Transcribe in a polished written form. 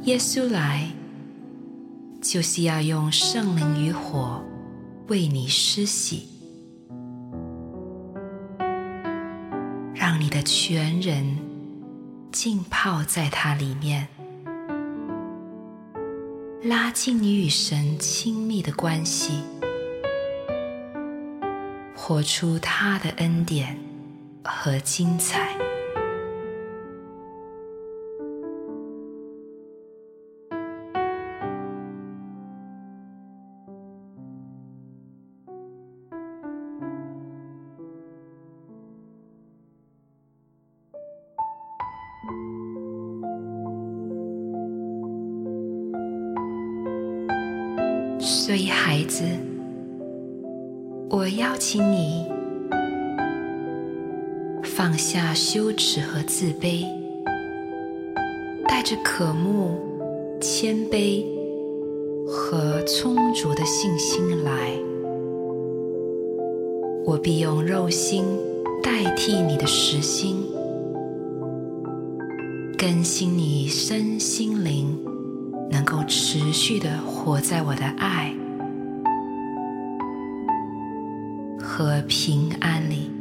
耶稣来，就是要用圣灵与火为你施洗，让你的全人浸泡在它里面，拉近你与神亲密的关系，活出他的恩典和精彩。所以孩子，我邀请你放下羞耻和自卑，带着渴慕、谦卑和充足的信心来，我必用肉心代替你的实心，更新你身心灵，能够持续地活在我的爱和平安里。